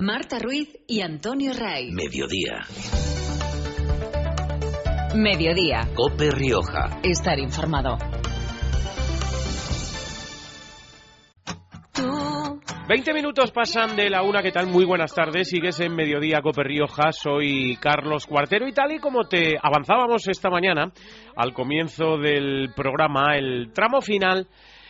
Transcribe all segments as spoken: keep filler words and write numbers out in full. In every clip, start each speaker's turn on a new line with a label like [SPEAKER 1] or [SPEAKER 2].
[SPEAKER 1] Marta Ruiz y Antonio Ray.
[SPEAKER 2] Mediodía.
[SPEAKER 1] Mediodía.
[SPEAKER 2] COPE Rioja.
[SPEAKER 1] Estar informado.
[SPEAKER 3] veinte minutos pasan de la una. ¿Qué tal? Muy buenas tardes. Sigues en Mediodía COPE Rioja. Soy Carlos Cuartero y tal y como te avanzábamos esta mañana al comienzo del programa, el tramo final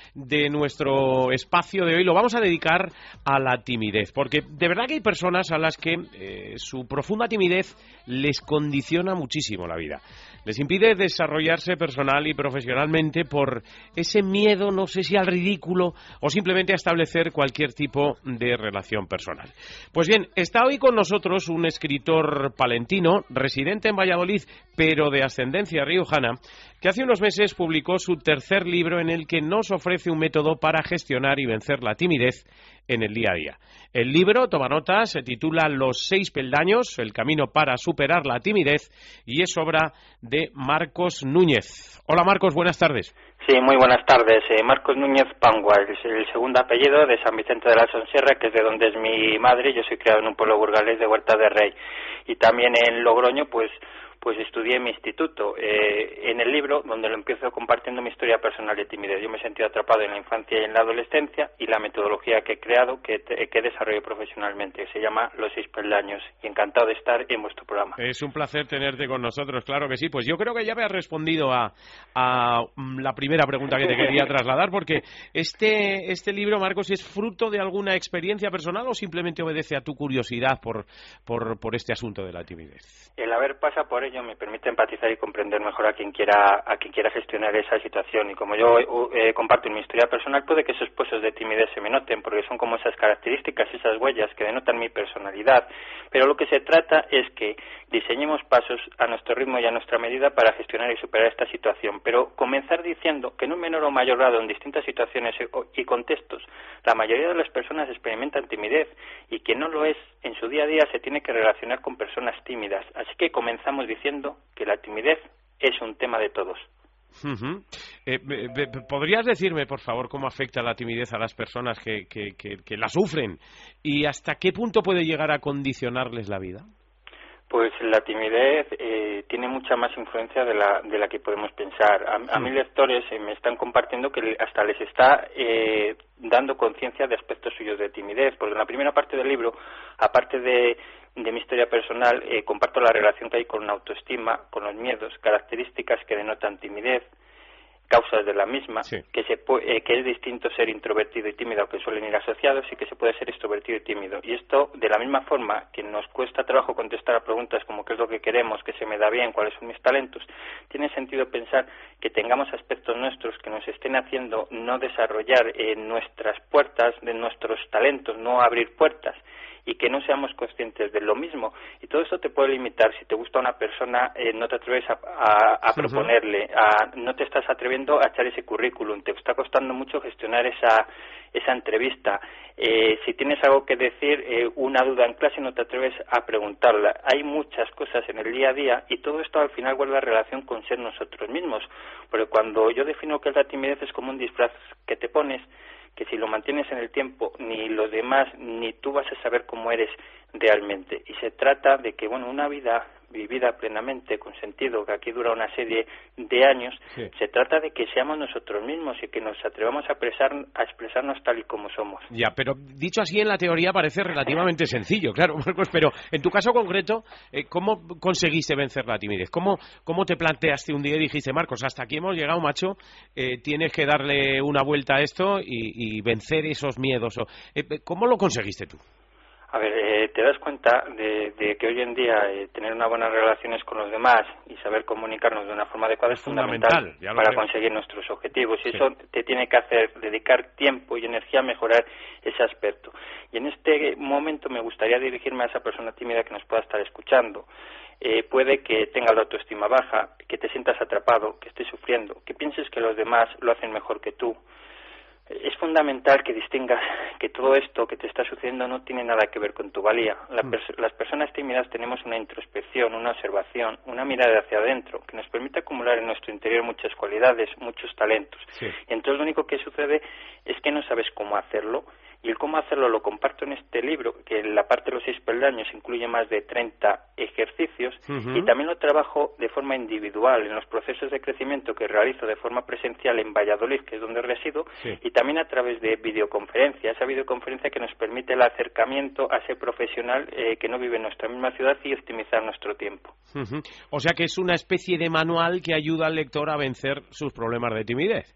[SPEAKER 3] de nuestro espacio de hoy lo vamos a dedicar a la timidez, porque de verdad que hay personas a las que eh, su profunda timidez les condiciona muchísimo la vida. Les impide desarrollarse personal y profesionalmente por ese miedo, no sé si al ridículo o simplemente a establecer cualquier tipo de relación personal. Pues bien, está hoy con nosotros un escritor palentino, residente en Valladolid, pero de ascendencia riojana, que hace unos meses publicó su tercer libro en el que nos ofrece un método para gestionar y vencer la timidez en el día a día. El libro, toma nota, se titula Los seis peldaños, el camino para superar la timidez, y es obra de Marcos Núñez. Hola Marcos, buenas tardes.
[SPEAKER 4] Sí, muy buenas tardes. Eh, Marcos Núñez Pangua, el, el segundo apellido de San Vicente de la Sonsierra, que es de donde es mi madre. Yo soy criado en un pueblo burgalés de Huerta de Rey. Y también en Logroño, pues... pues estudié en mi instituto. Eh, en el libro, donde lo empiezo compartiendo mi historia personal de timidez. Yo me he sentido atrapado en la infancia y en la adolescencia, y la metodología que he creado, que, te, que desarrollo profesionalmente, se llama Los seis peldaños, y encantado de estar en vuestro programa.
[SPEAKER 3] Es un placer tenerte con nosotros, claro que sí. Pues yo creo que ya me has respondido a, a la primera pregunta que te quería trasladar, porque este, este libro, Marcos, ¿es fruto de alguna experiencia personal o simplemente obedece a tu curiosidad por, por, por este asunto de la timidez?
[SPEAKER 4] El haber pasado por ello me permite empatizar y comprender mejor a quien quiera a quien quiera gestionar esa situación, y como yo eh, comparto en mi historia personal, puede que esos pozos de timidez se me noten, porque son como esas características, esas huellas que denotan mi personalidad, pero lo que se trata es que diseñemos pasos a nuestro ritmo y a nuestra medida para gestionar y superar esta situación, pero comenzar diciendo que en un menor o mayor grado, en distintas situaciones y contextos, la mayoría de las personas experimentan timidez, y quien no lo es, en su día a día se tiene que relacionar con personas tímidas. Así que comenzamos diciendo que la timidez es un tema de todos.
[SPEAKER 3] Uh-huh. eh, ¿Podrías decirme, por favor, cómo afecta la timidez a las personas que, que, que, que la sufren y hasta qué punto puede llegar a condicionarles la vida?
[SPEAKER 4] Pues la timidez eh, tiene mucha más influencia de la de la que podemos pensar. A, a mis lectores eh, me están compartiendo que hasta les está eh, dando conciencia de aspectos suyos de timidez, porque en la primera parte del libro, aparte de, de mi historia personal, eh, comparto la relación que hay con la autoestima, con los miedos, características que denotan timidez, causas de la misma, sí. que se puede, eh, que es distinto ser introvertido y tímido, que suelen ir asociados, y que se puede ser extrovertido y tímido. Y esto, de la misma forma que nos cuesta trabajo contestar a preguntas como qué es lo que queremos, qué se me da bien, cuáles son mis talentos, tiene sentido pensar que tengamos aspectos nuestros que nos estén haciendo no desarrollar eh, nuestras puertas, de nuestros talentos, no abrir puertas, y que no seamos conscientes de lo mismo. Y todo esto te puede limitar. Si te gusta una persona, eh, no te atreves a, a, a proponerle, a, no te estás atreviendo a echar ese currículum, te está costando mucho gestionar esa esa entrevista. Eh, si tienes algo que decir, eh, una duda en clase, no te atreves a preguntarla. Hay muchas cosas en el día a día, y todo esto al final guarda relación con ser nosotros mismos. Porque cuando yo defino que la timidez es como un disfraz que te pones, que si lo mantienes en el tiempo, ni los demás ni tú vas a saber cómo eres realmente. Y se trata de que, bueno, una vida vivida plenamente, con sentido, que aquí dura una serie de años, sí. Se trata de que seamos nosotros mismos y que nos atrevamos a, expresar, a expresarnos tal y como somos.
[SPEAKER 3] Ya, pero dicho así en la teoría parece relativamente sencillo, claro, Marcos, pero en tu caso concreto, eh, ¿cómo conseguiste vencer la timidez? ¿Cómo, ¿Cómo te planteaste un día y dijiste, Marcos, hasta aquí hemos llegado, macho, eh, tienes que darle una vuelta a esto y, y vencer esos miedos? Eh, ¿Cómo lo conseguiste tú?
[SPEAKER 4] A ver, eh, te das cuenta de, de que hoy en día eh, tener unas buenas relaciones con los demás y saber comunicarnos de una forma adecuada es, es fundamental, fundamental para creo. conseguir nuestros objetivos. Y sí. Eso te tiene que hacer dedicar tiempo y energía a mejorar ese aspecto. Y en este momento me gustaría dirigirme a esa persona tímida que nos pueda estar escuchando. Eh, puede que tengas la autoestima baja, que te sientas atrapado, que estés sufriendo, que pienses que los demás lo hacen mejor que tú. Es fundamental que distingas que todo esto que te está sucediendo no tiene nada que ver con tu valía. La pers- las personas tímidas tenemos una introspección, una observación, una mirada hacia adentro que nos permite acumular en nuestro interior muchas cualidades, muchos talentos. Sí. Y entonces lo único que sucede es que no sabes cómo hacerlo Y el cómo hacerlo lo comparto en este libro, que en la parte de los seis peldaños incluye más de treinta ejercicios, uh-huh. y también lo trabajo de forma individual en los procesos de crecimiento que realizo de forma presencial en Valladolid, que es donde resido, sí. y también a través de videoconferencia, esa videoconferencia que nos permite el acercamiento a ese profesional eh, que no vive en nuestra misma ciudad y optimizar nuestro tiempo.
[SPEAKER 3] Uh-huh. O sea que es una especie de manual que ayuda al lector a vencer sus problemas de timidez.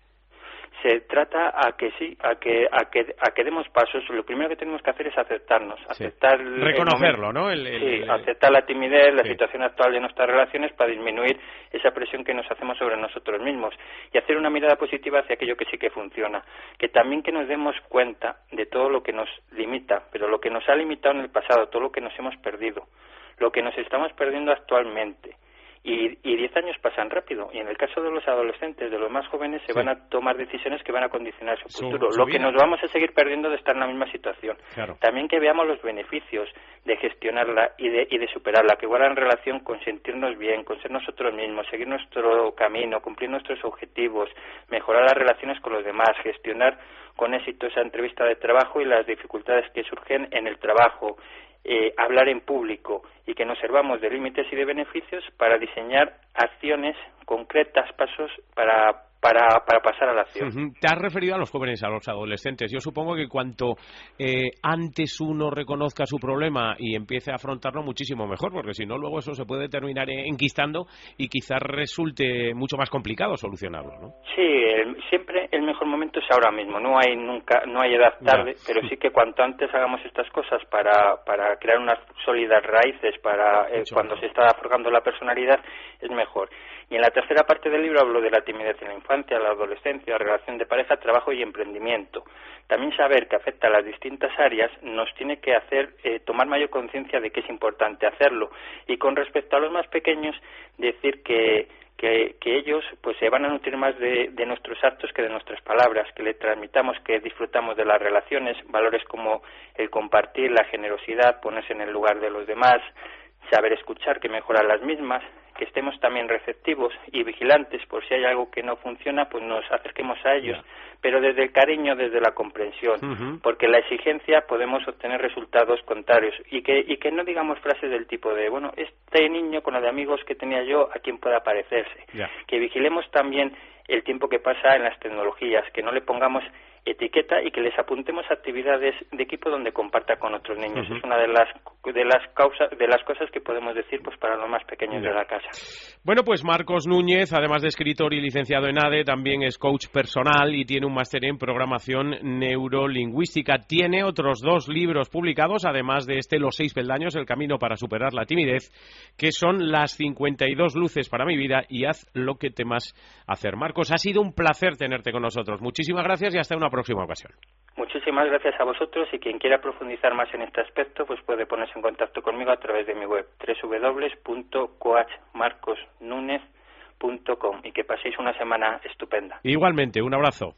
[SPEAKER 4] Se trata a que sí, a que a que a que demos pasos. Lo primero que tenemos que hacer es aceptarnos, sí. aceptar
[SPEAKER 3] reconocerlo, el ¿no? El, el,
[SPEAKER 4] sí,
[SPEAKER 3] el...
[SPEAKER 4] aceptar la timidez, la
[SPEAKER 3] sí.
[SPEAKER 4] situación actual de nuestras relaciones para disminuir esa presión que nos hacemos sobre nosotros mismos y hacer una mirada positiva hacia aquello que sí que funciona. Que también que nos demos cuenta de todo lo que nos limita, pero lo que nos ha limitado en el pasado, todo lo que nos hemos perdido, lo que nos estamos perdiendo actualmente. Y, y diez años pasan rápido, y en el caso de los adolescentes, de los más jóvenes, se sí. van a tomar decisiones que van a condicionar su futuro, su, su lo vida. Que nos vamos a seguir perdiendo de estar en la misma situación.
[SPEAKER 3] Claro.
[SPEAKER 4] También que veamos los beneficios de gestionarla y de, y de superarla, que guardan relación con sentirnos bien, con ser nosotros mismos, seguir nuestro camino, cumplir nuestros objetivos, mejorar las relaciones con los demás, gestionar con éxito esa entrevista de trabajo y las dificultades que surgen en el trabajo, Eh, hablar en público y que nos servamos de límites y de beneficios para diseñar acciones concretas, pasos para para para pasar a la acción.
[SPEAKER 3] Uh-huh. Te has referido a los jóvenes, a los adolescentes. Yo supongo que cuanto eh, antes uno reconozca su problema y empiece a afrontarlo, muchísimo mejor, porque si no, luego eso se puede terminar enquistando y quizás resulte mucho más complicado solucionarlo, ¿no?
[SPEAKER 4] Sí, el, siempre el mejor momento es ahora mismo. No hay nunca, no hay edad tarde, ya. Pero sí que cuanto antes hagamos estas cosas para para crear unas sólidas raíces para eh, cuando se está forjando la personalidad, es mejor. Y en la tercera parte del libro hablo de la timidez en la infancia, la adolescencia, la relación de pareja, trabajo y emprendimiento. También saber que afecta a las distintas áreas nos tiene que hacer eh, tomar mayor conciencia de que es importante hacerlo. Y con respecto a los más pequeños, decir que que, que ellos pues se van a nutrir más de, de nuestros actos que de nuestras palabras, que le transmitamos que disfrutamos de las relaciones, valores como el compartir, la generosidad, ponerse en el lugar de los demás, saber escuchar, que mejoran las mismas, que estemos también receptivos y vigilantes por si hay algo que no funciona, pues nos acerquemos a ellos, yeah. pero desde el cariño, desde la comprensión, uh-huh. porque la exigencia podemos obtener resultados contrarios y que y que no digamos frases del tipo de, bueno, este niño con lo de amigos que tenía yo, ¿a quién pueda parecerse? Yeah. Que vigilemos también el tiempo que pasa en las tecnologías, que no le pongamos etiqueta y que les apuntemos actividades de equipo donde comparta con otros niños. Uh-huh. Es una de las de las causas de las cosas que podemos decir pues para los más pequeños yeah. de la casa.
[SPEAKER 3] Bueno, pues Marcos Núñez, además de escritor y licenciado en A D E, también es coach personal y tiene un máster en programación neurolingüística. Tiene otros dos libros publicados, además de este Los seis peldaños, el camino para superar la timidez, que son Las cincuenta y dos luces para mi vida y Haz lo que temas hacer. Marcos, ha sido un placer tenerte con nosotros. Muchísimas gracias y hasta una próxima ocasión.
[SPEAKER 4] Muchísimas gracias a vosotros y quien quiera profundizar más en este aspecto pues puede ponerse en contacto conmigo a través de mi web doble u doble u doble u punto coach marcos núñez punto com y que paséis una semana estupenda.
[SPEAKER 3] Igualmente, un abrazo.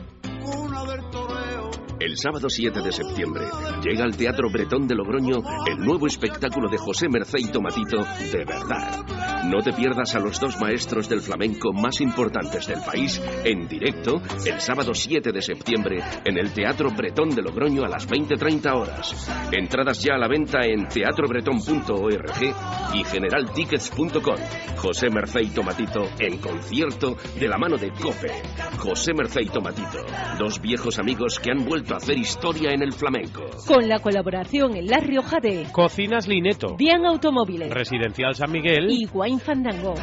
[SPEAKER 2] El sábado siete de septiembre llega al Teatro Bretón de Logroño el nuevo espectáculo de José Mercé y Tomatito, De Verdad. No te pierdas a los dos maestros del flamenco más importantes del país en directo el sábado siete de septiembre en el Teatro Bretón de Logroño a las veinte treinta horas. Entradas ya a la venta en teatro bretón punto org y general tickets punto com. José Mercé y Tomatito en concierto de la mano de COPE. José Mercé y Tomatito, dos viejos amigos que han vuelto a hacer historia en el flamenco.
[SPEAKER 5] Con la colaboración en La Rioja de
[SPEAKER 3] Cocinas Lineto,
[SPEAKER 5] Bien Automóviles,
[SPEAKER 3] Residencial San Miguel
[SPEAKER 5] y Wine Fandango.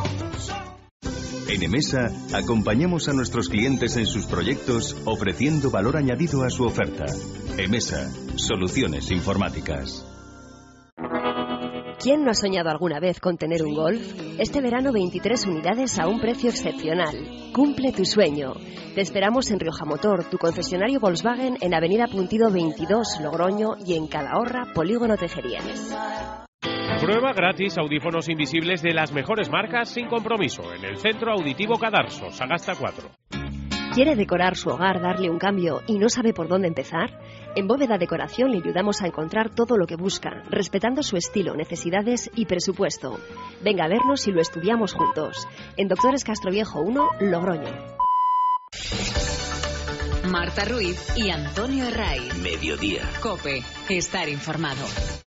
[SPEAKER 6] En Emesa acompañamos a nuestros clientes en sus proyectos ofreciendo valor añadido a su oferta. Emesa, soluciones informáticas.
[SPEAKER 7] ¿Quién no ha soñado alguna vez con tener un Golf? Este verano veintitrés unidades a un precio excepcional. Cumple tu sueño. Te esperamos en Rioja Motor, tu concesionario Volkswagen en Avenida Puntido veintidós, Logroño y en Calahorra, Polígono Tejerías.
[SPEAKER 3] Prueba gratis audífonos invisibles de las mejores marcas sin compromiso en el Centro Auditivo Cadarso, Sagasta cuatro.
[SPEAKER 7] ¿Quiere decorar su hogar, darle un cambio y no sabe por dónde empezar? En Bóveda Decoración le ayudamos a encontrar todo lo que busca, respetando su estilo, necesidades y presupuesto. Venga a vernos y lo estudiamos juntos. En Doctores Castroviejo uno, Logroño.
[SPEAKER 1] Marta Ruiz y Antonio Herraiz.
[SPEAKER 2] Mediodía.
[SPEAKER 1] COPE. Estar informado.